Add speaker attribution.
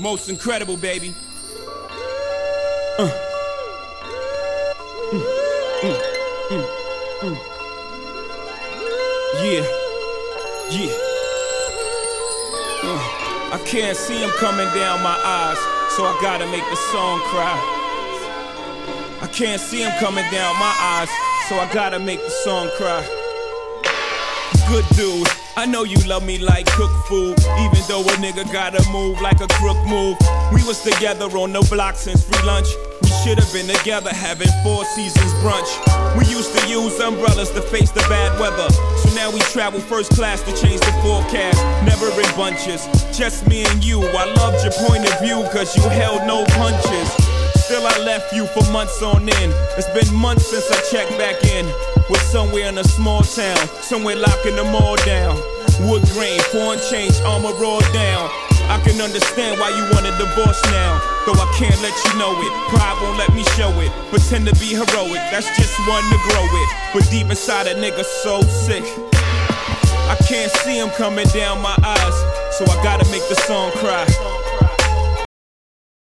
Speaker 1: Most incredible, baby. Yeah. I can't see him coming down my eyes, so I gotta make the song cry. I can't see him coming down my eyes, so I gotta make the song cry. Good dude, I know you love me like cook food, even though a nigga gotta move like a crook move. We was together on the block since free lunch. We should've been together having Four Seasons brunch. We used to use umbrellas to face the bad weather, so now we travel first class to change the forecast. Never in bunches, just me and you. I loved your point of view cause you held no punches. Still I left you for months on end. It's been months since I checked back in. We're somewhere in a small town, somewhere locking them all down. Wood grain, foreign change, armor all down. I can understand why you want a divorce now, though I can't let you know it. Pride won't let me show it. Pretend to be heroic, that's just one to grow it. But deep inside a nigga so sick, I can't see him coming down my eyes, so I gotta make the song cry.